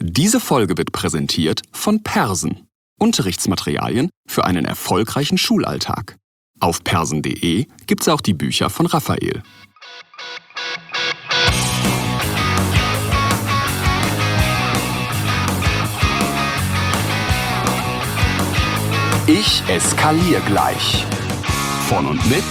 Diese Folge wird präsentiert von Persen. Unterrichtsmaterialien für einen erfolgreichen Schulalltag. Auf persen.de gibt's auch die Bücher von Raphael. Ich eskaliere gleich. Von und mit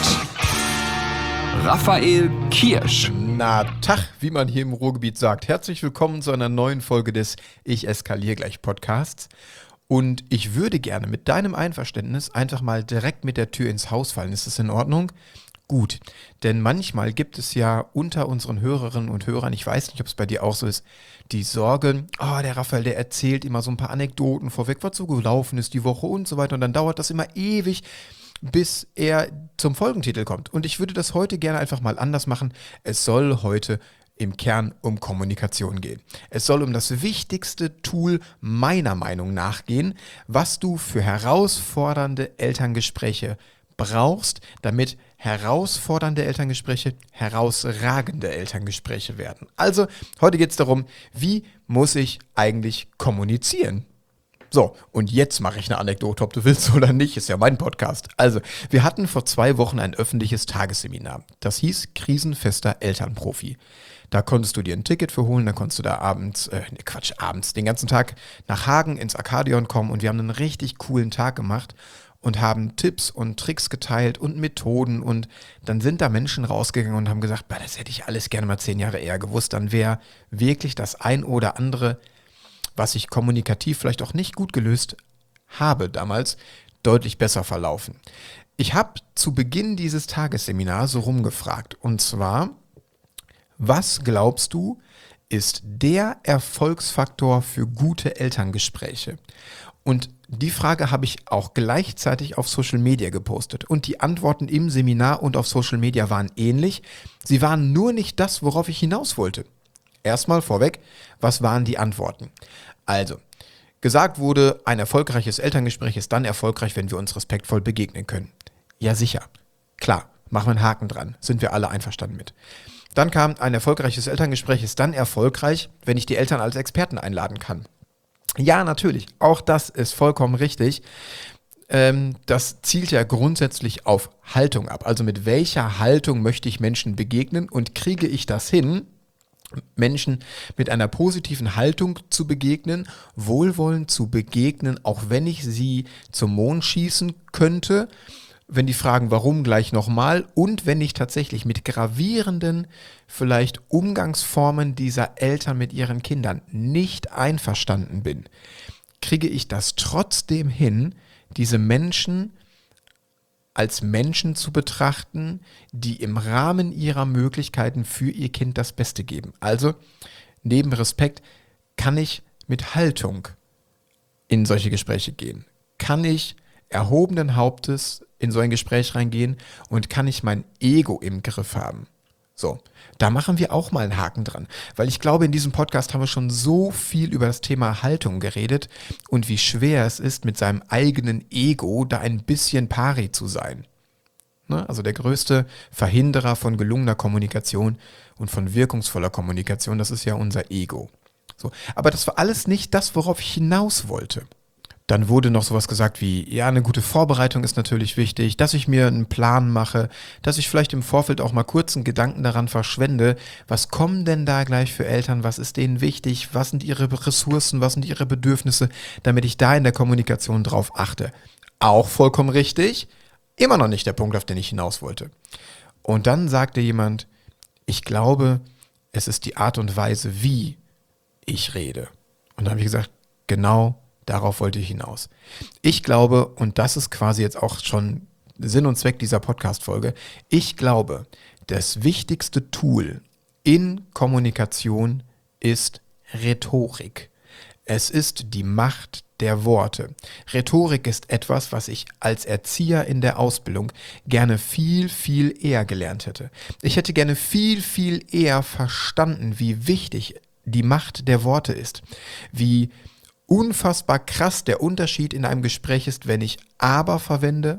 Raphael Kirsch. Na, Tag, wie man hier im Ruhrgebiet sagt. Herzlich willkommen zu einer neuen Folge des Ich eskaliere gleich Podcasts. Und ich würde gerne mit deinem Einverständnis einfach mal direkt mit der Tür ins Haus fallen. Ist das in Ordnung? Gut, denn manchmal gibt es ja unter unseren Hörerinnen und Hörern, ich weiß nicht, ob es bei dir auch so ist, die Sorge, der Raphael, der erzählt immer so ein paar Anekdoten vorweg, was so gelaufen ist die Woche und so weiter. Und dann dauert das immer ewig, bis er zum Folgentitel kommt. Und ich würde das heute gerne einfach mal anders machen. Es soll heute im Kern um Kommunikation gehen. Es soll um das wichtigste Tool meiner Meinung nach gehen, was du für herausfordernde Elterngespräche brauchst, damit herausfordernde Elterngespräche herausragende Elterngespräche werden. Also, heute geht es darum, wie muss ich eigentlich kommunizieren? So, und jetzt mache ich eine Anekdote, ob du willst oder nicht, ist ja mein Podcast. Also, wir hatten vor 2 Wochen ein öffentliches Tagesseminar. Das hieß Krisenfester Elternprofi. Da konntest du dir ein Ticket für holen, dann konntest du da abends, den ganzen Tag nach Hagen ins Arkadion kommen und wir haben einen richtig coolen Tag gemacht und haben Tipps und Tricks geteilt und Methoden und dann sind da Menschen rausgegangen und haben gesagt, das hätte ich alles gerne mal 10 Jahre eher gewusst, dann wäre wirklich das ein oder andere, was ich kommunikativ vielleicht auch nicht gut gelöst habe damals, deutlich besser verlaufen. Ich habe zu Beginn dieses Tagesseminars so rumgefragt und zwar, was glaubst du, ist der Erfolgsfaktor für gute Elterngespräche? Und die Frage habe ich auch gleichzeitig auf Social Media gepostet. Und die Antworten im Seminar und auf Social Media waren ähnlich. Sie waren nur nicht das, worauf ich hinaus wollte. Erstmal vorweg, was waren die Antworten? Also, gesagt wurde, ein erfolgreiches Elterngespräch ist dann erfolgreich, wenn wir uns respektvoll begegnen können. Ja, sicher. Klar, machen wir einen Haken dran. Sind wir alle einverstanden mit. Dann kam, ein erfolgreiches Elterngespräch ist dann erfolgreich, wenn ich die Eltern als Experten einladen kann. Ja, natürlich. Auch das ist vollkommen richtig. Das zielt ja grundsätzlich auf Haltung ab. Also mit welcher Haltung möchte ich Menschen begegnen und kriege ich das hin, Menschen mit einer positiven Haltung zu begegnen, wohlwollend zu begegnen, auch wenn ich sie zum Mond schießen könnte, wenn die fragen, warum, gleich nochmal, und wenn ich tatsächlich mit gravierenden, vielleicht Umgangsformen dieser Eltern mit ihren Kindern nicht einverstanden bin, kriege ich das trotzdem hin, diese Menschen als Menschen zu betrachten, die im Rahmen ihrer Möglichkeiten für ihr Kind das Beste geben. Also, neben Respekt kann ich mit Haltung in solche Gespräche gehen. Kann ich erhobenen Hauptes in so ein Gespräch reingehen und kann ich mein Ego im Griff haben. So, da machen wir auch mal einen Haken dran, weil ich glaube, in diesem Podcast haben wir schon so viel über das Thema Haltung geredet und wie schwer es ist, mit seinem eigenen Ego da ein bisschen pari zu sein. Ne? Also der größte Verhinderer von gelungener Kommunikation und von wirkungsvoller Kommunikation, das ist ja unser Ego. So, aber das war alles nicht das, worauf ich hinaus wollte. Dann wurde noch sowas gesagt wie, ja, eine gute Vorbereitung ist natürlich wichtig, dass ich mir einen Plan mache, dass ich vielleicht im Vorfeld auch mal kurz einen Gedanken daran verschwende, was kommen denn da gleich für Eltern, was ist denen wichtig, was sind ihre Ressourcen, was sind ihre Bedürfnisse, damit ich da in der Kommunikation drauf achte. Auch vollkommen richtig, immer noch nicht der Punkt, auf den ich hinaus wollte. Und dann sagte jemand, ich glaube, es ist die Art und Weise, wie ich rede. Und dann habe ich gesagt, genau darauf wollte ich hinaus. Ich glaube, und das ist quasi jetzt auch schon Sinn und Zweck dieser Podcast-Folge, ich glaube, das wichtigste Tool in Kommunikation ist Rhetorik. Es ist die Macht der Worte. Rhetorik ist etwas, was ich als Erzieher in der Ausbildung gerne viel, viel eher gelernt hätte. Ich hätte gerne viel, viel eher verstanden, wie wichtig die Macht der Worte ist, wie unfassbar krass der Unterschied in einem Gespräch ist, wenn ich aber verwende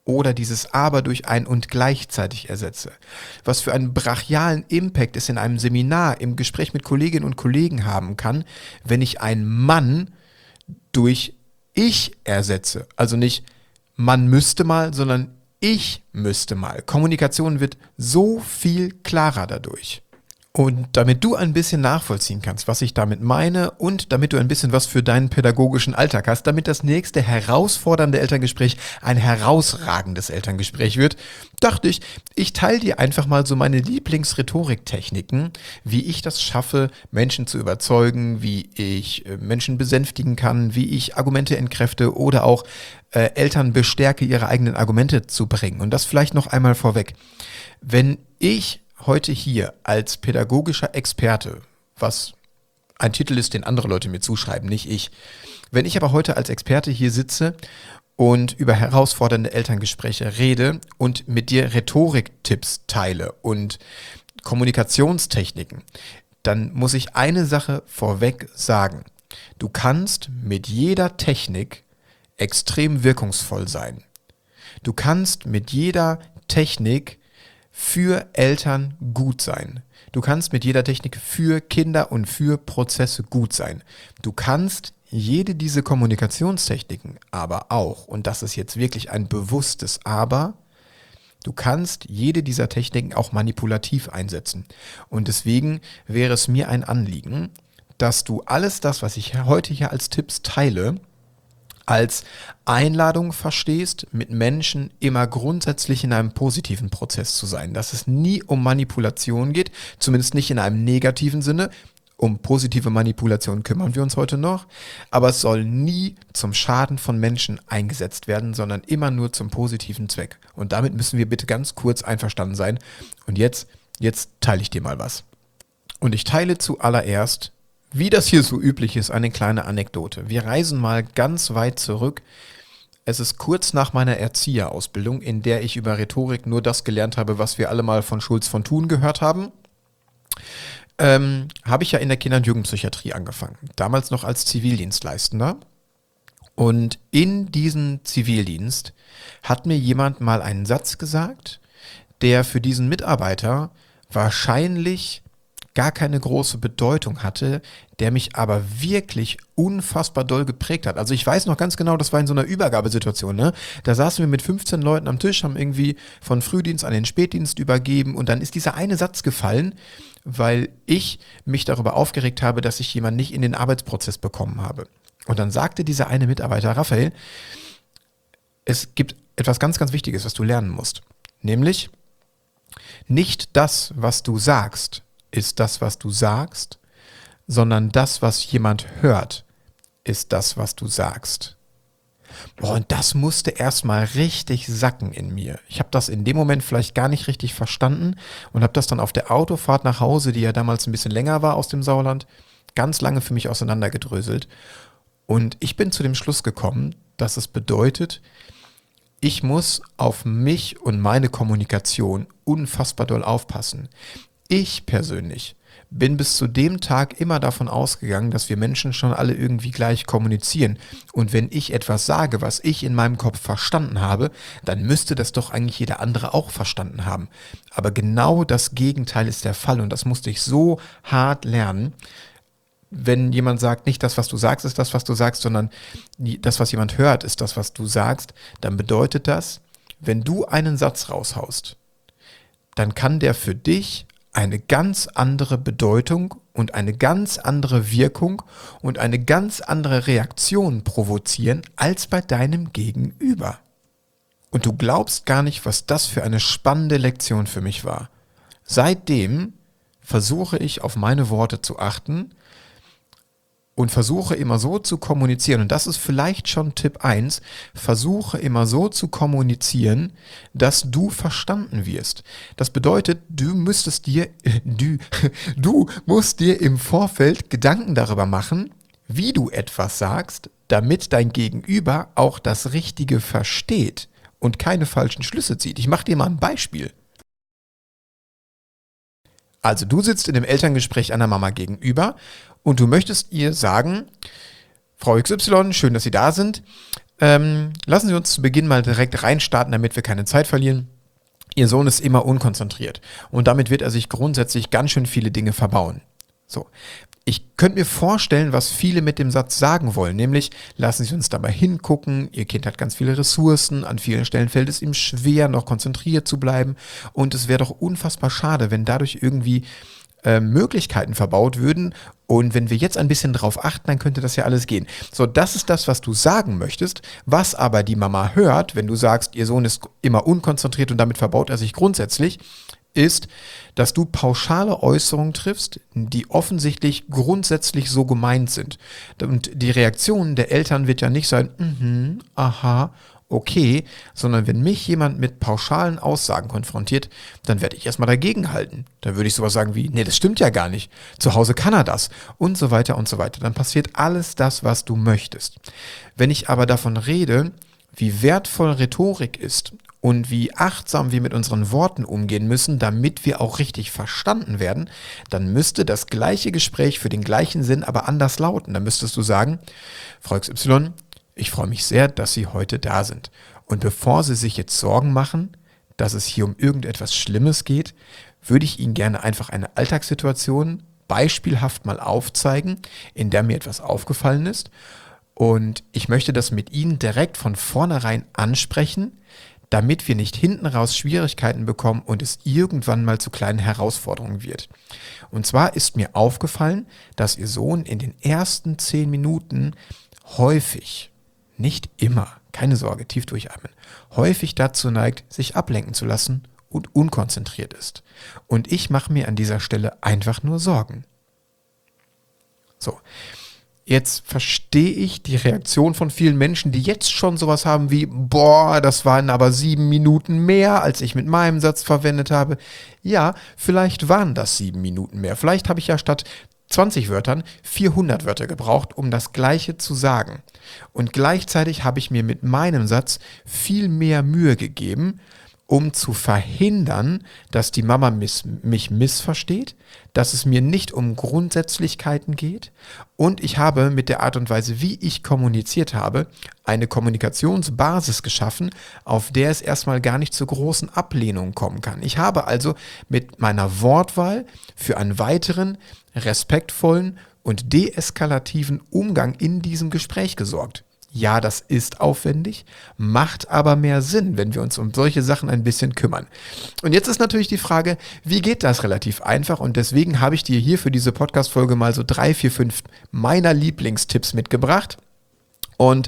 oder dieses aber durch ein und gleichzeitig ersetze. Was für einen brachialen Impact es in einem Seminar, im Gespräch mit Kolleginnen und Kollegen haben kann, wenn ich ein Mann durch ich ersetze. Also nicht man müsste mal, sondern ich müsste mal. Kommunikation wird so viel klarer dadurch. Und damit du ein bisschen nachvollziehen kannst, was ich damit meine und damit du ein bisschen was für deinen pädagogischen Alltag hast, damit das nächste herausfordernde Elterngespräch ein herausragendes Elterngespräch wird, dachte ich, ich teile dir einfach mal so meine Lieblingsrhetoriktechniken, wie ich das schaffe, Menschen zu überzeugen, wie ich Menschen besänftigen kann, wie ich Argumente entkräfte oder auch Eltern bestärke, ihre eigenen Argumente zu bringen. Und das vielleicht noch einmal vorweg. Wenn ich heute hier als pädagogischer Experte, was ein Titel ist, den andere Leute mir zuschreiben, nicht ich. Wenn ich aber heute als Experte hier sitze und über herausfordernde Elterngespräche rede und mit dir Rhetoriktipps teile und Kommunikationstechniken, dann muss ich eine Sache vorweg sagen. Du kannst mit jeder Technik extrem wirkungsvoll sein. Du kannst mit jeder Technik für Eltern gut sein. Du kannst mit jeder Technik für Kinder und für Prozesse gut sein. Du kannst jede dieser Kommunikationstechniken aber auch, und das ist jetzt wirklich ein bewusstes Aber, du kannst jede dieser Techniken auch manipulativ einsetzen. Und deswegen wäre es mir ein Anliegen, dass du alles das, was ich heute hier als Tipps teile, als Einladung verstehst, mit Menschen immer grundsätzlich in einem positiven Prozess zu sein. Dass es nie um Manipulation geht, zumindest nicht in einem negativen Sinne. Um positive Manipulation kümmern wir uns heute noch, aber es soll nie zum Schaden von Menschen eingesetzt werden, sondern immer nur zum positiven Zweck. Und damit müssen wir bitte ganz kurz einverstanden sein. Und jetzt teile ich dir mal was. Und ich teile zuallererst, wie das hier so üblich ist, eine kleine Anekdote. Wir reisen mal ganz weit zurück. Es ist kurz nach meiner Erzieherausbildung, in der ich über Rhetorik nur das gelernt habe, was wir alle mal von Schulz von Thun gehört haben. Habe ich ja in der Kinder- und Jugendpsychiatrie angefangen. Damals noch als Zivildienstleistender. Und in diesem Zivildienst hat mir jemand mal einen Satz gesagt, der für diesen Mitarbeiter wahrscheinlich gar keine große Bedeutung hatte, der mich aber wirklich unfassbar doll geprägt hat. Also ich weiß noch ganz genau, das war in so einer Übergabesituation, ne? Da saßen wir mit 15 Leuten am Tisch, haben irgendwie von Frühdienst an den Spätdienst übergeben und dann ist dieser eine Satz gefallen, weil ich mich darüber aufgeregt habe, dass ich jemanden nicht in den Arbeitsprozess bekommen habe. Und dann sagte dieser eine Mitarbeiter, Raphael, es gibt etwas ganz, ganz Wichtiges, was du lernen musst. Nämlich, nicht das, was du sagst, ist das, was du sagst, sondern das, was jemand hört, ist das, was du sagst. Boah, und das musste erstmal richtig sacken in mir. Ich habe das in dem Moment vielleicht gar nicht richtig verstanden und habe das dann auf der Autofahrt nach Hause, die ja damals ein bisschen länger war aus dem Sauerland, ganz lange für mich auseinandergedröselt. Und ich bin zu dem Schluss gekommen, dass es bedeutet, ich muss auf mich und meine Kommunikation unfassbar doll aufpassen. Ich persönlich bin bis zu dem Tag immer davon ausgegangen, dass wir Menschen schon alle irgendwie gleich kommunizieren. Und wenn ich etwas sage, was ich in meinem Kopf verstanden habe, dann müsste das doch eigentlich jeder andere auch verstanden haben. Aber genau das Gegenteil ist der Fall und das musste ich so hart lernen. Wenn jemand sagt, nicht das, was du sagst, ist das, was du sagst, sondern das, was jemand hört, ist das, was du sagst, dann bedeutet das, wenn du einen Satz raushaust, dann kann der für dich eine ganz andere Bedeutung und eine ganz andere Wirkung und eine ganz andere Reaktion provozieren als bei deinem Gegenüber. Und du glaubst gar nicht, was das für eine spannende Lektion für mich war. Seitdem versuche ich auf meine Worte zu achten und versuche immer so zu kommunizieren, und das ist vielleicht schon Tipp 1, versuche immer so zu kommunizieren, dass du verstanden wirst. Das bedeutet, du musst dir im Vorfeld Gedanken darüber machen, wie du etwas sagst, damit dein Gegenüber auch das Richtige versteht und keine falschen Schlüsse zieht. Ich mache dir mal ein Beispiel. Also du sitzt in dem Elterngespräch einer Mama gegenüber und du möchtest ihr sagen, Frau XY, schön, dass Sie da sind. Lassen Sie uns zu Beginn mal direkt reinstarten, damit wir keine Zeit verlieren. Ihr Sohn ist immer unkonzentriert und damit wird er sich grundsätzlich ganz schön viele Dinge verbauen. So. Ich könnte mir vorstellen, was viele mit dem Satz sagen wollen, nämlich lassen Sie uns da mal hingucken, Ihr Kind hat ganz viele Ressourcen, an vielen Stellen fällt es ihm schwer, noch konzentriert zu bleiben und es wäre doch unfassbar schade, wenn dadurch irgendwie Möglichkeiten verbaut würden und wenn wir jetzt ein bisschen drauf achten, dann könnte das ja alles gehen. So, das ist das, was du sagen möchtest, was aber die Mama hört, wenn du sagst, ihr Sohn ist immer unkonzentriert und damit verbaut er sich grundsätzlich, ist, dass du pauschale Äußerungen triffst, die offensichtlich grundsätzlich so gemeint sind. Und die Reaktion der Eltern wird ja nicht sein, aha, okay, sondern wenn mich jemand mit pauschalen Aussagen konfrontiert, dann werde ich erstmal dagegen halten. Dann würde ich sowas sagen wie, nee, das stimmt ja gar nicht. Zu Hause kann er das und so weiter und so weiter. Dann passiert alles das, was du möchtest. Wenn ich aber davon rede, wie wertvoll Rhetorik ist und wie achtsam wir mit unseren Worten umgehen müssen, damit wir auch richtig verstanden werden, dann müsste das gleiche Gespräch für den gleichen Sinn aber anders lauten. Dann müsstest du sagen, Frau XY, ich freue mich sehr, dass Sie heute da sind. Und bevor Sie sich jetzt Sorgen machen, dass es hier um irgendetwas Schlimmes geht, würde ich Ihnen gerne einfach eine Alltagssituation beispielhaft mal aufzeigen, in der mir etwas aufgefallen ist. Und ich möchte das mit Ihnen direkt von vornherein ansprechen, damit wir nicht hinten raus Schwierigkeiten bekommen und es irgendwann mal zu kleinen Herausforderungen wird. Und zwar ist mir aufgefallen, dass Ihr Sohn in den ersten 10 Minuten häufig, nicht immer, keine Sorge, tief durchatmen, häufig dazu neigt, sich ablenken zu lassen und unkonzentriert ist. Und ich mache mir an dieser Stelle einfach nur Sorgen. So, jetzt verstehe ich die Reaktion von vielen Menschen, die jetzt schon sowas haben wie, boah, das waren aber 7 Minuten mehr, als ich mit meinem Satz verwendet habe. Ja, vielleicht waren das 7 Minuten mehr. Vielleicht habe ich ja statt 20 Wörtern 400 Wörter gebraucht, um das Gleiche zu sagen. Und gleichzeitig habe ich mir mit meinem Satz viel mehr Mühe gegeben, um zu verhindern, dass die Mama mich missversteht, dass es mir nicht um Grundsätzlichkeiten geht und ich habe mit der Art und Weise, wie ich kommuniziert habe, eine Kommunikationsbasis geschaffen, auf der es erstmal gar nicht zu großen Ablehnungen kommen kann. Ich habe also mit meiner Wortwahl für einen weiteren respektvollen und deeskalativen Umgang in diesem Gespräch gesorgt. Ja, das ist aufwendig, macht aber mehr Sinn, wenn wir uns um solche Sachen ein bisschen kümmern. Und jetzt ist natürlich die Frage, wie geht das relativ einfach? Und deswegen habe ich dir hier für diese Podcast-Folge mal so 3, 4, 5 meiner Lieblingstipps mitgebracht. Und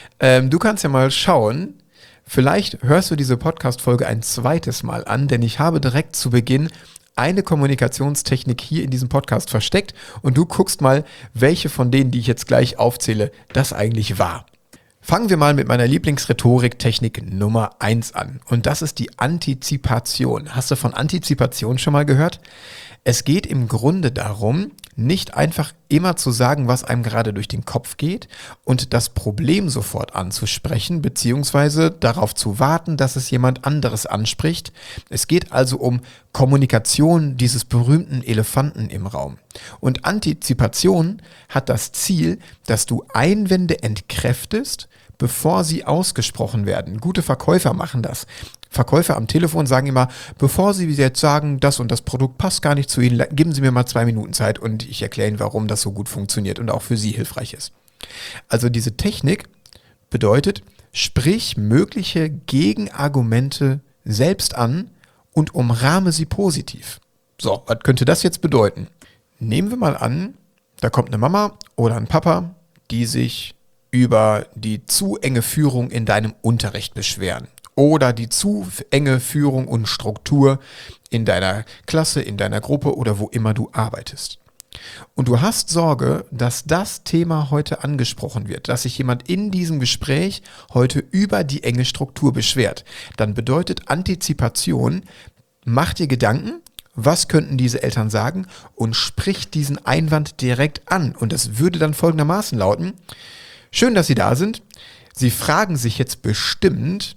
du kannst ja mal schauen, vielleicht hörst du diese Podcast-Folge ein zweites Mal an, denn ich habe direkt zu Beginn eine Kommunikationstechnik hier in diesem Podcast versteckt und du guckst mal, welche von denen, die ich jetzt gleich aufzähle, das eigentlich war. Fangen wir mal mit meiner Lieblingsrhetorik-Technik Nummer 1 an. Und das ist die Antizipation. Hast du von Antizipation schon mal gehört? Es geht im Grunde darum, nicht einfach immer zu sagen, was einem gerade durch den Kopf geht und das Problem sofort anzusprechen, beziehungsweise darauf zu warten, dass es jemand anderes anspricht. Es geht also um Kommunikation dieses berühmten Elefanten im Raum. Und Antizipation hat das Ziel, dass du Einwände entkräftest, bevor sie ausgesprochen werden. Gute Verkäufer machen das. Verkäufer am Telefon sagen immer, bevor Sie jetzt sagen, das und das Produkt passt gar nicht zu Ihnen, geben Sie mir mal 2 Minuten Zeit und ich erkläre Ihnen, warum das so gut funktioniert und auch für Sie hilfreich ist. Also diese Technik bedeutet, sprich mögliche Gegenargumente selbst an und umrahme sie positiv. So, was könnte das jetzt bedeuten? Nehmen wir mal an, da kommt eine Mama oder ein Papa, die sich über die zu enge Führung in deinem Unterricht beschweren. Oder die zu enge Führung und Struktur in deiner Klasse, in deiner Gruppe oder wo immer du arbeitest. Und du hast Sorge, dass das Thema heute angesprochen wird, dass sich jemand in diesem Gespräch heute über die enge Struktur beschwert. Dann bedeutet Antizipation, mach dir Gedanken, was könnten diese Eltern sagen und sprich diesen Einwand direkt an. Und das würde dann folgendermaßen lauten: Schön, dass Sie da sind. Sie fragen sich jetzt bestimmt,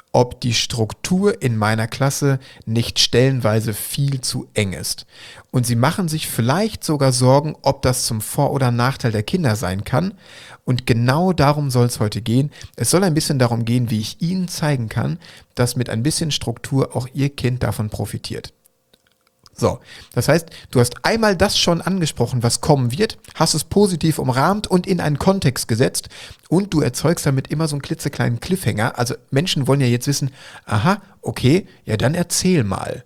ob die Struktur in meiner Klasse nicht stellenweise viel zu eng ist. Und sie machen sich vielleicht sogar Sorgen, ob das zum Vor- oder Nachteil der Kinder sein kann. Und genau darum soll es heute gehen. Es soll ein bisschen darum gehen, wie ich Ihnen zeigen kann, dass mit ein bisschen Struktur auch Ihr Kind davon profitiert. So, das heißt, du hast einmal das schon angesprochen, was kommen wird, hast es positiv umrahmt und in einen Kontext gesetzt und du erzeugst damit immer so einen klitzekleinen Cliffhanger. Also Menschen wollen ja jetzt wissen, aha, okay, ja dann erzähl mal.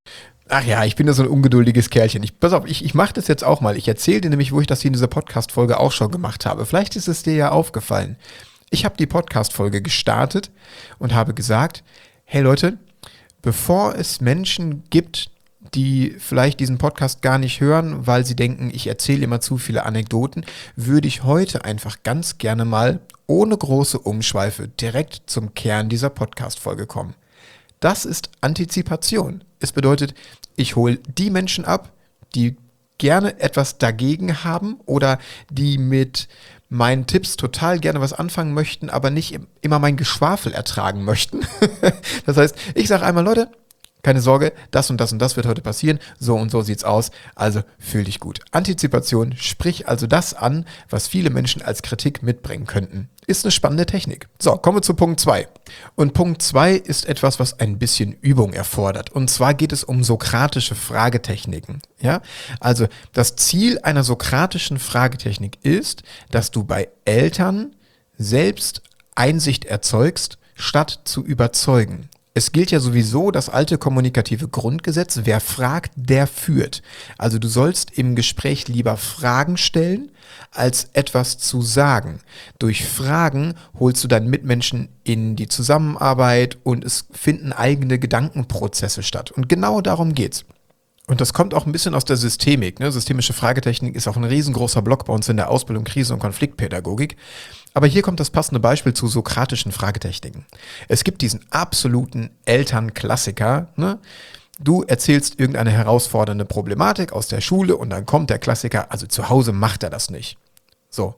Ach ja, ich bin ja so ein ungeduldiges Kerlchen. Pass auf, ich mache das jetzt auch mal. Ich erzähle dir nämlich, wo ich das hier in dieser Podcast-Folge auch schon gemacht habe. Vielleicht ist es dir ja aufgefallen. Ich habe die Podcast-Folge gestartet und habe gesagt, hey Leute, bevor es Menschen gibt, die vielleicht diesen Podcast gar nicht hören, weil sie denken, ich erzähle immer zu viele Anekdoten, würde ich heute einfach ganz gerne mal ohne große Umschweife direkt zum Kern dieser Podcast-Folge kommen. Das ist Antizipation. Es bedeutet, ich hole die Menschen ab, die gerne etwas dagegen haben oder die mit meinen Tipps total gerne was anfangen möchten, aber nicht immer mein Geschwafel ertragen möchten. Das heißt, ich sage einmal, Leute, keine Sorge, das und das und das wird heute passieren, so und so sieht's aus, also fühl dich gut. Antizipation, sprich also das an, was viele Menschen als Kritik mitbringen könnten. Ist eine spannende Technik. So, kommen wir zu Punkt 2. Und Punkt 2 ist etwas, was ein bisschen Übung erfordert. Und zwar geht es um sokratische Fragetechniken. Ja? Also das Ziel einer sokratischen Fragetechnik ist, dass du bei Eltern selbst Einsicht erzeugst, statt zu überzeugen. Es gilt ja sowieso das alte kommunikative Grundgesetz, wer fragt, der führt. Also du sollst im Gespräch lieber Fragen stellen, als etwas zu sagen. Durch Fragen holst du deinen Mitmenschen in die Zusammenarbeit und es finden eigene Gedankenprozesse statt. Und genau darum geht's. Und das kommt auch ein bisschen aus der Systemik. Ne? Systemische Fragetechnik ist auch ein riesengroßer Block bei uns in der Ausbildung Krise- und Konfliktpädagogik. Aber hier kommt das passende Beispiel zu sokratischen Fragetechniken. Es gibt diesen absoluten Elternklassiker. Ne? Du erzählst irgendeine herausfordernde Problematik aus der Schule und dann kommt der Klassiker, also zu Hause macht er das nicht. So.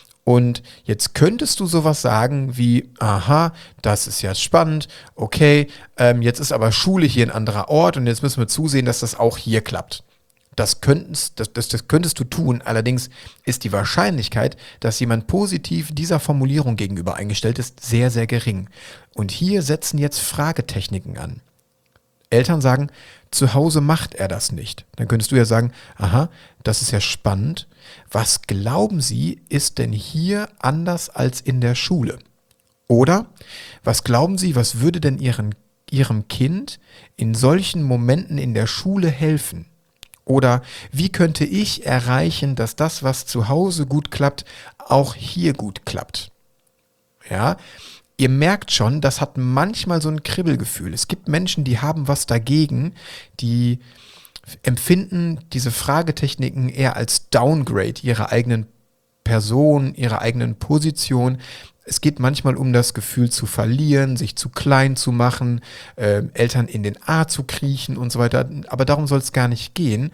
Und jetzt könntest du sowas sagen wie, aha, das ist ja spannend, okay, jetzt ist aber Schule hier ein anderer Ort und jetzt müssen wir zusehen, dass das auch hier klappt. Das könntest du tun, allerdings ist die Wahrscheinlichkeit, dass jemand positiv dieser Formulierung gegenüber eingestellt ist, sehr, sehr gering. Und hier setzen jetzt Fragetechniken an. Eltern sagen, zu Hause macht er das nicht. Dann könntest du ja sagen, aha, das ist ja spannend. Was glauben Sie, ist denn hier anders als in der Schule? Oder, was glauben Sie, was würde denn Ihrem Kind in solchen Momenten in der Schule helfen? Oder wie könnte ich erreichen, dass das, was zu Hause gut klappt, auch hier gut klappt? Ja, ihr merkt schon, das hat manchmal so ein Kribbelgefühl. Es gibt Menschen, die haben was dagegen, die empfinden diese Fragetechniken eher als Downgrade ihrer eigenen Person, ihrer eigenen Position. Es geht manchmal um das Gefühl zu verlieren, sich zu klein zu machen, Eltern in den A zu kriechen und so weiter. Aber darum soll es gar nicht gehen.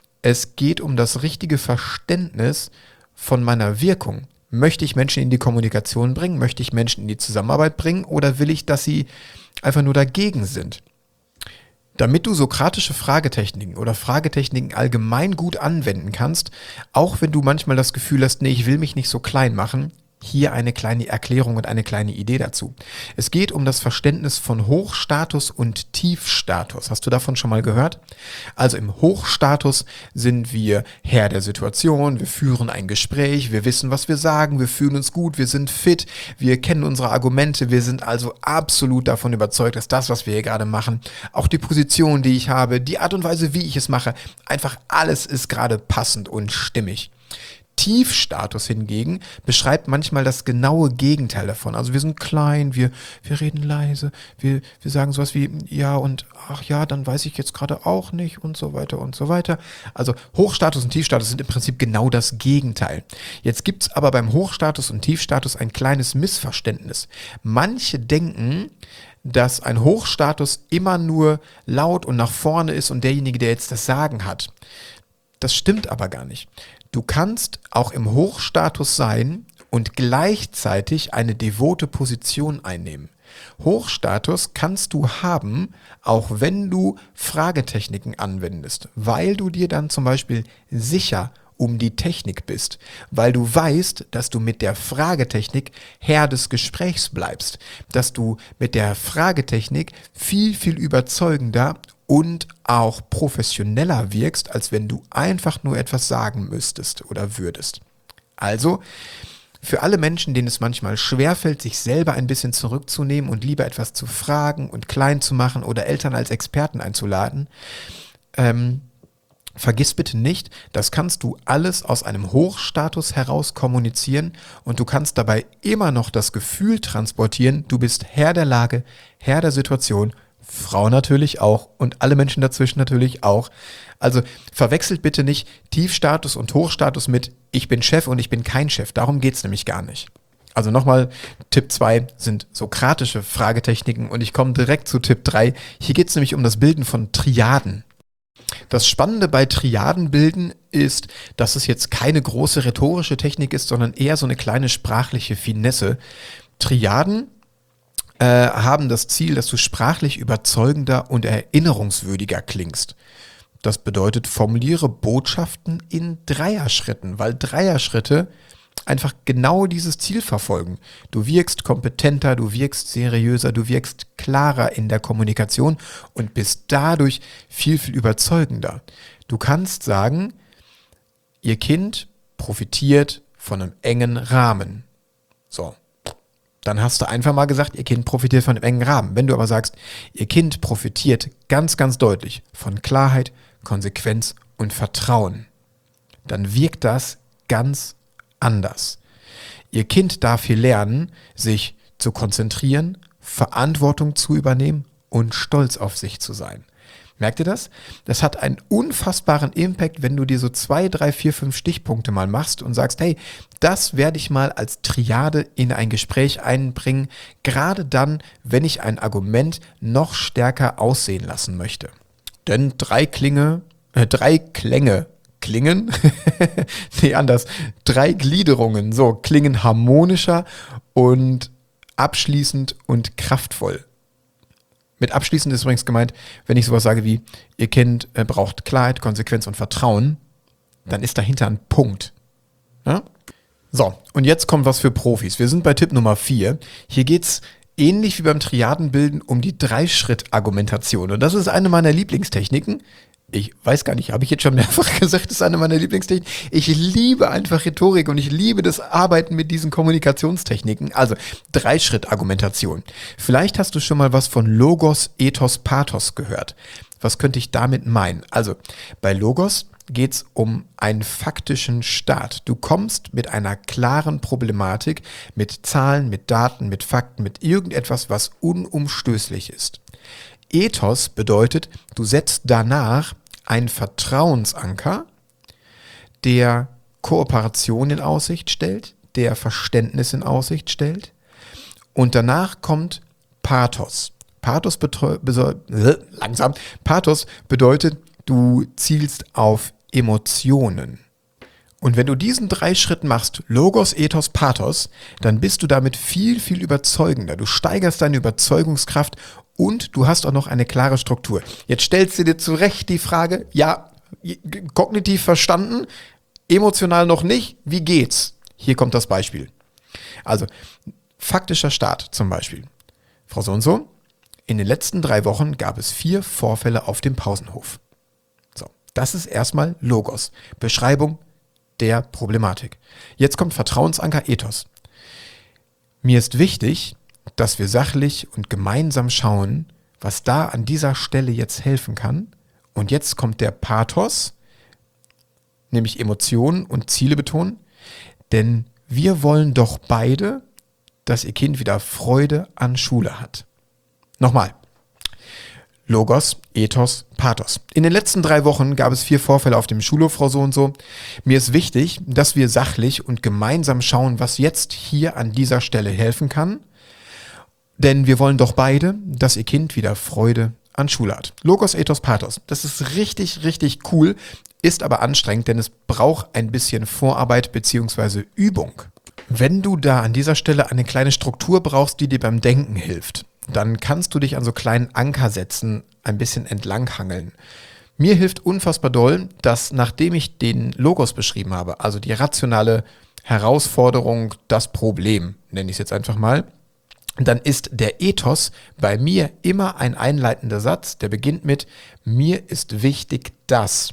Es geht um das richtige Verständnis von meiner Wirkung. Möchte ich Menschen in die Kommunikation bringen? Möchte ich Menschen in die Zusammenarbeit bringen? Oder will ich, dass sie einfach nur dagegen sind? Damit du sokratische Fragetechniken oder Fragetechniken allgemein gut anwenden kannst, auch wenn du manchmal das Gefühl hast, nee, ich will mich nicht so klein machen, hier eine kleine Erklärung und eine kleine Idee dazu. Es geht um das Verständnis von Hochstatus und Tiefstatus. Hast du davon schon mal gehört? Also im Hochstatus sind wir Herr der Situation, wir führen ein Gespräch, wir wissen, was wir sagen, wir fühlen uns gut, wir sind fit, wir kennen unsere Argumente, wir sind also absolut davon überzeugt, dass das, was wir hier gerade machen, auch die Position, die ich habe, die Art und Weise, wie ich es mache, einfach alles ist gerade passend und stimmig. Tiefstatus hingegen beschreibt manchmal das genaue Gegenteil davon. Also wir sind klein, wir reden leise, wir sagen sowas wie, ja und ach ja, dann weiß ich jetzt gerade auch nicht und so weiter und so weiter. Also Hochstatus und Tiefstatus sind im Prinzip genau das Gegenteil. Jetzt gibt es aber beim Hochstatus und Tiefstatus ein kleines Missverständnis. Manche denken, dass ein Hochstatus immer nur laut und nach vorne ist und derjenige, der jetzt das Sagen hat. Das stimmt aber gar nicht. Du kannst auch im Hochstatus sein und gleichzeitig eine devote Position einnehmen. Hochstatus kannst du haben, auch wenn du Fragetechniken anwendest, weil du dir dann zum Beispiel sicher um die Technik bist, weil du weißt, dass du mit der Fragetechnik Herr des Gesprächs bleibst, dass du mit der Fragetechnik viel, viel überzeugender und auch professioneller wirkst, als wenn du einfach nur etwas sagen müsstest oder würdest. Also, für alle Menschen, denen es manchmal schwerfällt, sich selber ein bisschen zurückzunehmen und lieber etwas zu fragen und klein zu machen oder Eltern als Experten einzuladen, vergiss bitte nicht, das kannst du alles aus einem Hochstatus heraus kommunizieren und du kannst dabei immer noch das Gefühl transportieren, du bist Herr der Lage, Herr der Situation, Frau natürlich auch und alle Menschen dazwischen natürlich auch. Also verwechselt bitte nicht Tiefstatus und Hochstatus mit ich bin Chef und ich bin kein Chef. Darum geht es nämlich gar nicht. Also nochmal, Tipp 2 sind sokratische Fragetechniken und ich komme direkt zu Tipp 3. Hier geht es nämlich um das Bilden von Triaden. Das Spannende bei Triadenbilden ist, dass es jetzt keine große rhetorische Technik ist, sondern eher so eine kleine sprachliche Finesse. Triaden haben das Ziel, dass du sprachlich überzeugender und erinnerungswürdiger klingst. Das bedeutet, formuliere Botschaften in Dreierschritten, weil Dreierschritte einfach genau dieses Ziel verfolgen. Du wirkst kompetenter, du wirkst seriöser, du wirkst klarer in der Kommunikation und bist dadurch viel, viel überzeugender. Du kannst sagen, ihr Kind profitiert von einem engen Rahmen. So. Dann hast du einfach mal gesagt, ihr Kind profitiert von einem engen Rahmen. Wenn du aber sagst, ihr Kind profitiert ganz, ganz deutlich von Klarheit, Konsequenz und Vertrauen, dann wirkt das ganz anders. Ihr Kind darf hier lernen, sich zu konzentrieren, Verantwortung zu übernehmen und stolz auf sich zu sein. Merkt ihr das? Das hat einen unfassbaren Impact, wenn du dir so 2, 3, 4, 5 Stichpunkte mal machst und sagst, hey, das werde ich mal als Triade in ein Gespräch einbringen, gerade dann, wenn ich ein Argument noch stärker aussehen lassen möchte. Denn drei Klänge, nee, anders, 3 Gliederungen, so, klingen harmonischer und abschließend und kraftvoll. Mit abschließend ist übrigens gemeint, wenn ich sowas sage wie, ihr Kind braucht Klarheit, Konsequenz und Vertrauen, dann ist dahinter ein Punkt. Ja? So, und jetzt kommt was für Profis. Wir sind bei Tipp Nummer 4. Hier geht es ähnlich wie beim Triadenbilden um die 3-Schritt-Argumentation. Und das ist eine meiner Lieblingstechniken. Ich weiß gar nicht, habe ich jetzt schon mehrfach gesagt, das ist eine meiner Lieblingstechniken. Ich liebe einfach Rhetorik und ich liebe das Arbeiten mit diesen Kommunikationstechniken. Also 3-Schritt-Argumentation. Vielleicht hast du schon mal was von Logos, Ethos, Pathos gehört. Was könnte ich damit meinen? Also bei Logos geht es um einen faktischen Start. Du kommst mit einer klaren Problematik, mit Zahlen, mit Daten, mit Fakten, mit irgendetwas, was unumstößlich ist. Ethos bedeutet, du setzt danach einen Vertrauensanker, der Kooperation in Aussicht stellt, der Verständnis in Aussicht stellt und danach kommt Pathos. Pathos bedeutet, du zielst auf Emotionen. Und wenn du diesen 3 Schritt machst, Logos, Ethos, Pathos, dann bist du damit viel, viel überzeugender. Du steigerst deine Überzeugungskraft und du hast auch noch eine klare Struktur. Jetzt stellst du dir zu Recht die Frage, ja, kognitiv verstanden, emotional noch nicht, wie geht's? Hier kommt das Beispiel. Also, faktischer Start zum Beispiel. Frau so und so, in den letzten 3 Wochen gab es 4 Vorfälle auf dem Pausenhof. So, das ist erstmal Logos, Beschreibung der Problematik. Jetzt kommt Vertrauensanker, Ethos. Mir ist wichtig, dass wir sachlich und gemeinsam schauen, was da an dieser Stelle jetzt helfen kann. Und jetzt kommt der Pathos, nämlich Emotionen und Ziele betonen. Denn wir wollen doch beide, dass ihr Kind wieder Freude an Schule hat. Nochmal. Logos, Ethos, Pathos. In den letzten 3 Wochen gab es 4 Vorfälle auf dem Schulhof, Frau so und so. Mir ist wichtig, dass wir sachlich und gemeinsam schauen, was jetzt hier an dieser Stelle helfen kann. Denn wir wollen doch beide, dass ihr Kind wieder Freude an Schule hat. Logos, Ethos, Pathos. Das ist richtig, richtig cool, ist aber anstrengend, denn es braucht ein bisschen Vorarbeit bzw. Übung. Wenn du da an dieser Stelle eine kleine Struktur brauchst, die dir beim Denken hilft, dann kannst du dich an so kleinen Ankersätzen ein bisschen entlanghangeln. Mir hilft unfassbar doll, dass nachdem ich den Logos beschrieben habe, also die rationale Herausforderung, das Problem, nenne ich es jetzt einfach mal, dann ist der Ethos bei mir immer ein einleitender Satz, der beginnt mit: Mir ist wichtig, dass.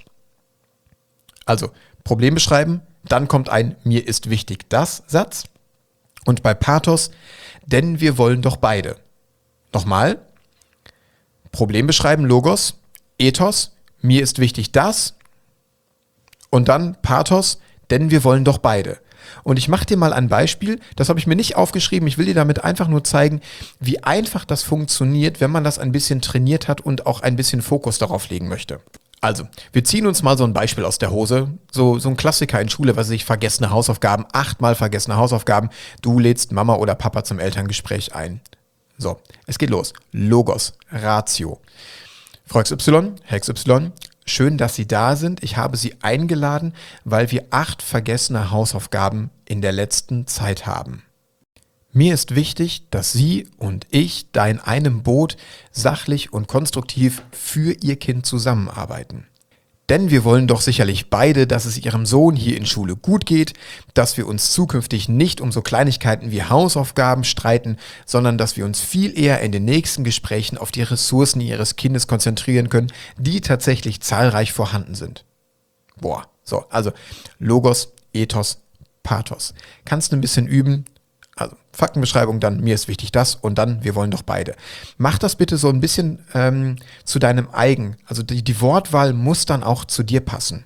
Also Problem beschreiben, dann kommt ein Mir ist wichtig, das Satz. Und bei Pathos, denn wir wollen doch beide. Nochmal, Problem beschreiben, Logos, Ethos, mir ist wichtig, das. Und dann Pathos, denn wir wollen doch beide. Und ich mache dir mal ein Beispiel, das habe ich mir nicht aufgeschrieben, ich will dir damit einfach nur zeigen, wie einfach das funktioniert, wenn man das ein bisschen trainiert hat und auch ein bisschen Fokus darauf legen möchte. Also, wir ziehen uns mal so ein Beispiel aus der Hose, so ein Klassiker in Schule, was ich vergessene Hausaufgaben, 8-mal vergessene Hausaufgaben, du lädst Mama oder Papa zum Elterngespräch ein. So, es geht los. Logos, Ratio. Frau XY, Herr XY, schön, dass Sie da sind. Ich habe Sie eingeladen, weil wir 8 vergessene Hausaufgaben in der letzten Zeit haben. Mir ist wichtig, dass Sie und ich da in einem Boot sachlich und konstruktiv für Ihr Kind zusammenarbeiten. Denn wir wollen doch sicherlich beide, dass es Ihrem Sohn hier in Schule gut geht, dass wir uns zukünftig nicht um so Kleinigkeiten wie Hausaufgaben streiten, sondern dass wir uns viel eher in den nächsten Gesprächen auf die Ressourcen Ihres Kindes konzentrieren können, die tatsächlich zahlreich vorhanden sind. So, also Logos, Ethos, Pathos. Kannst du ein bisschen üben? Also Faktenbeschreibung, dann mir ist wichtig das und dann wir wollen doch beide. Mach das bitte so ein bisschen zu deinem eigen. Also die Wortwahl muss dann auch zu dir passen.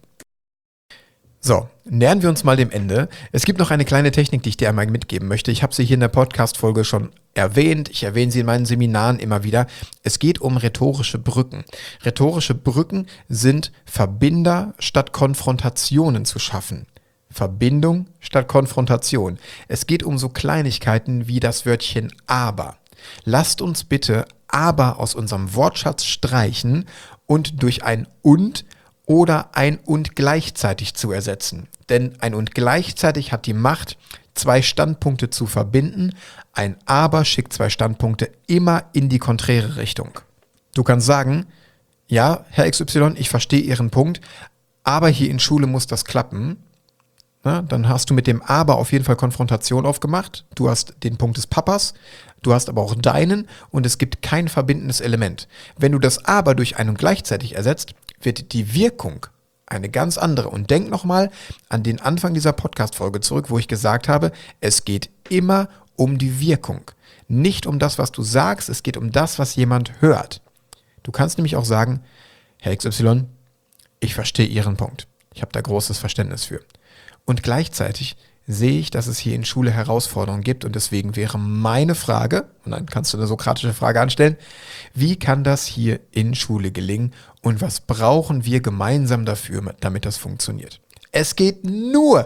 So, nähern wir uns mal dem Ende. Es gibt noch eine kleine Technik, die ich dir einmal mitgeben möchte. Ich habe sie hier in der Podcast-Folge schon erwähnt. Ich erwähne sie in meinen Seminaren immer wieder. Es geht um rhetorische Brücken. Rhetorische Brücken sind Verbinder statt Konfrontationen zu schaffen. Verbindung statt Konfrontation. Es geht um so Kleinigkeiten wie das Wörtchen aber. Lasst uns bitte aber aus unserem Wortschatz streichen und durch ein und oder ein und gleichzeitig zu ersetzen. Denn ein und gleichzeitig hat die Macht, 2 Standpunkte zu verbinden. Ein aber schickt 2 Standpunkte immer in die konträre Richtung. Du kannst sagen, ja, Herr XY, ich verstehe Ihren Punkt, aber hier in Schule muss das klappen. Na, dann hast du mit dem Aber auf jeden Fall Konfrontation aufgemacht. Du hast den Punkt des Papas, du hast aber auch deinen und es gibt kein verbindendes Element. Wenn du das Aber durch ein und gleichzeitig ersetzt, wird die Wirkung eine ganz andere. Und denk nochmal an den Anfang dieser Podcast-Folge zurück, wo ich gesagt habe, es geht immer um die Wirkung. Nicht um das, was du sagst, es geht um das, was jemand hört. Du kannst nämlich auch sagen, Herr XY, ich verstehe Ihren Punkt. Ich habe da großes Verständnis für. Und gleichzeitig sehe ich, dass es hier in Schule Herausforderungen gibt und deswegen wäre meine Frage, und dann kannst du eine sokratische Frage anstellen, wie kann das hier in Schule gelingen und was brauchen wir gemeinsam dafür, damit das funktioniert? Es geht nur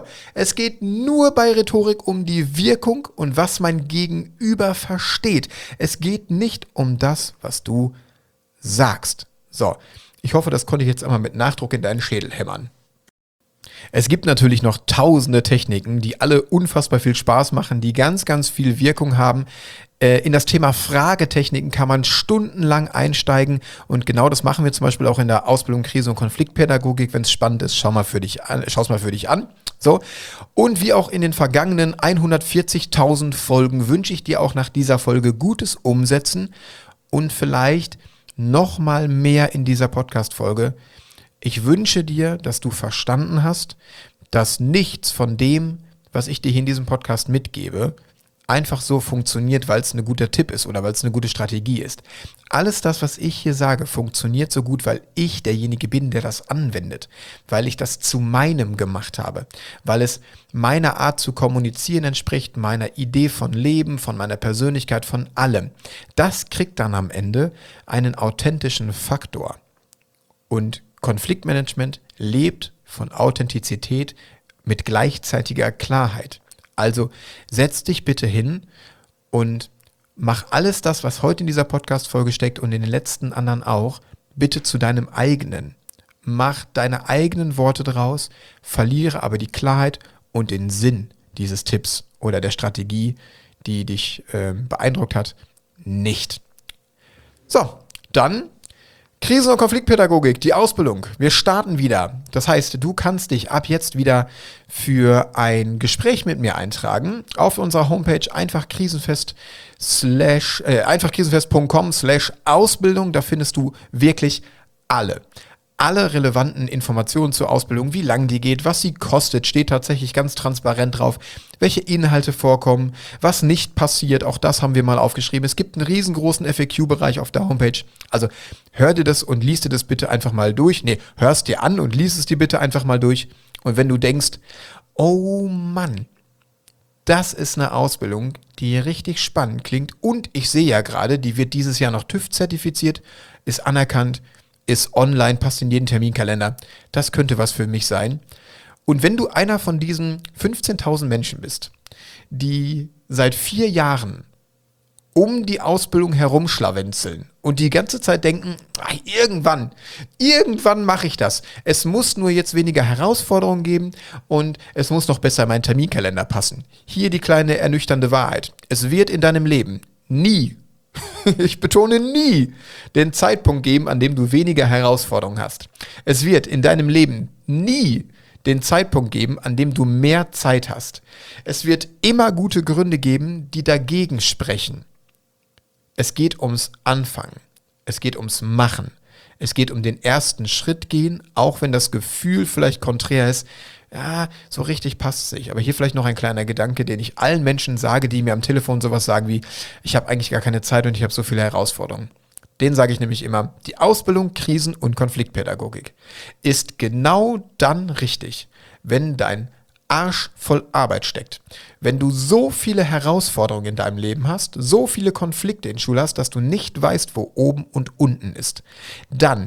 bei Rhetorik um die Wirkung und was mein Gegenüber versteht. Es geht nicht um das, was du sagst. So, ich hoffe, das konnte ich jetzt einmal mit Nachdruck in deinen Schädel hämmern. Es gibt natürlich noch tausende Techniken, die alle unfassbar viel Spaß machen, die ganz, ganz viel Wirkung haben. In das Thema Fragetechniken kann man stundenlang einsteigen und genau das machen wir zum Beispiel auch in der Ausbildung Krise- und Konfliktpädagogik. Wenn es spannend ist, schau es mal für dich an. So. Und wie auch in den vergangenen 140.000 Folgen wünsche ich dir auch nach dieser Folge gutes Umsetzen und vielleicht noch mal mehr in dieser Podcast-Folge. Ich wünsche dir, dass du verstanden hast, dass nichts von dem, was ich dir hier in diesem Podcast mitgebe, einfach so funktioniert, weil es ein guter Tipp ist oder weil es eine gute Strategie ist. Alles das, was ich hier sage, funktioniert so gut, weil ich derjenige bin, der das anwendet, weil ich das zu meinem gemacht habe, weil es meiner Art zu kommunizieren entspricht, meiner Idee von Leben, von meiner Persönlichkeit, von allem. Das kriegt dann am Ende einen authentischen Faktor. Und Konfliktmanagement lebt von Authentizität mit gleichzeitiger Klarheit. Also setz dich bitte hin und mach alles das, was heute in dieser Podcast-Folge steckt und in den letzten anderen auch, bitte zu deinem eigenen. Mach deine eigenen Worte draus, verliere aber die Klarheit und den Sinn dieses Tipps oder der Strategie, die dich beeindruckt hat, nicht. So, dann Krisen- und Konfliktpädagogik, die Ausbildung. Wir starten wieder. Das heißt, du kannst dich ab jetzt wieder für ein Gespräch mit mir eintragen. Auf unserer Homepage einfachkrisenfest.com/Ausbildung. Da findest du wirklich alle relevanten Informationen zur Ausbildung, wie lang die geht, was sie kostet, steht tatsächlich ganz transparent drauf, welche Inhalte vorkommen, was nicht passiert, auch das haben wir mal aufgeschrieben. Es gibt einen riesengroßen FAQ-Bereich auf der Homepage, also hör dir das und lies dir das bitte einfach mal durch. Nee, hörst dir an und lies es dir bitte einfach mal durch. Und wenn du denkst, oh Mann, das ist eine Ausbildung, die richtig spannend klingt und ich sehe ja gerade, die wird dieses Jahr noch TÜV-zertifiziert, ist anerkannt, ist online, passt in jeden Terminkalender. Das könnte was für mich sein. Und wenn du einer von diesen 15.000 Menschen bist, die seit 4 Jahren um die Ausbildung herumschlawenzeln und die ganze Zeit denken, irgendwann mache ich das. Es muss nur jetzt weniger Herausforderungen geben und es muss noch besser in meinen Terminkalender passen. Hier die kleine ernüchternde Wahrheit. Es wird in deinem Leben nie, ich betone nie, den Zeitpunkt geben, an dem du weniger Herausforderungen hast. Es wird in deinem Leben nie den Zeitpunkt geben, an dem du mehr Zeit hast. Es wird immer gute Gründe geben, die dagegen sprechen. Es geht ums Anfangen. Es geht ums Machen. Es geht um den ersten Schritt gehen, auch wenn das Gefühl vielleicht konträr ist. Ja, so richtig passt es nicht. Aber hier vielleicht noch ein kleiner Gedanke, den ich allen Menschen sage, die mir am Telefon sowas sagen wie, ich habe eigentlich gar keine Zeit und ich habe so viele Herausforderungen. Den sage ich nämlich immer, die Ausbildung Krisen- und Konfliktpädagogik ist genau dann richtig, wenn dein Arsch voll Arbeit steckt. Wenn du so viele Herausforderungen in deinem Leben hast, so viele Konflikte in Schule hast, dass du nicht weißt, wo oben und unten ist. Dann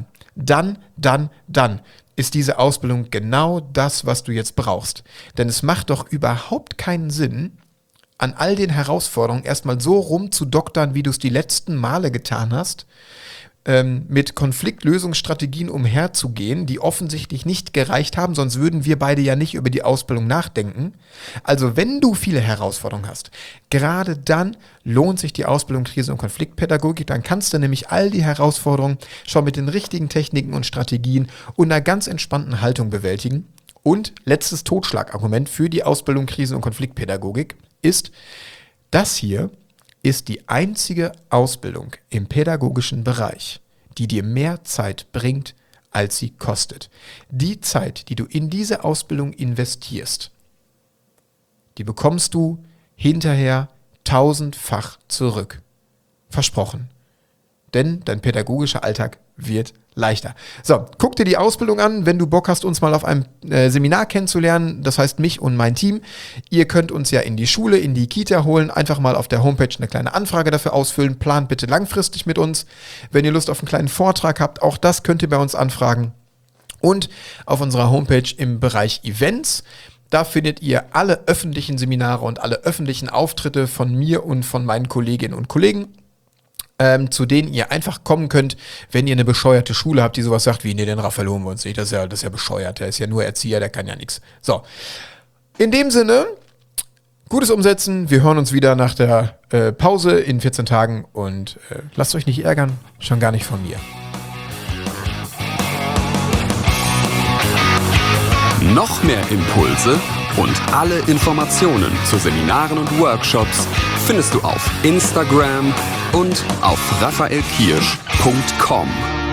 ist diese Ausbildung genau das, was du jetzt brauchst. Denn es macht doch überhaupt keinen Sinn, an all den Herausforderungen erstmal so rumzudoktern, wie du es die letzten Male getan hast, mit Konfliktlösungsstrategien umherzugehen, die offensichtlich nicht gereicht haben, sonst würden wir beide ja nicht über die Ausbildung nachdenken. Also wenn du viele Herausforderungen hast, gerade dann lohnt sich die Ausbildung Krisen- und Konfliktpädagogik, dann kannst du nämlich all die Herausforderungen schon mit den richtigen Techniken und Strategien und einer ganz entspannten Haltung bewältigen. Und letztes Totschlagargument für die Ausbildung Krisen- und Konfliktpädagogik ist, das hier ist die einzige Ausbildung im pädagogischen Bereich, die dir mehr Zeit bringt, als sie kostet. Die Zeit, die du in diese Ausbildung investierst, die bekommst du hinterher 1000-fach zurück. Versprochen. Denn dein pädagogischer Alltag wird leichter. So, guck dir die Ausbildung an, wenn du Bock hast, uns mal auf einem Seminar kennenzulernen, das heißt mich und mein Team. Ihr könnt uns ja in die Schule, in die Kita holen, einfach mal auf der Homepage eine kleine Anfrage dafür ausfüllen, plant bitte langfristig mit uns. Wenn ihr Lust auf einen kleinen Vortrag habt, auch das könnt ihr bei uns anfragen. Und auf unserer Homepage im Bereich Events, da findet ihr alle öffentlichen Seminare und alle öffentlichen Auftritte von mir und von meinen Kolleginnen und Kollegen, zu denen ihr einfach kommen könnt, wenn ihr eine bescheuerte Schule habt, die sowas sagt wie, nee, den Raphael holen wir uns nicht, das ist ja bescheuert, der ist ja nur Erzieher, der kann ja nichts. So, in dem Sinne, gutes Umsetzen, wir hören uns wieder nach der Pause in 14 Tagen und lasst euch nicht ärgern, schon gar nicht von mir. Noch mehr Impulse und alle Informationen zu Seminaren und Workshops findest du auf Instagram und auf raphaelkirsch.com.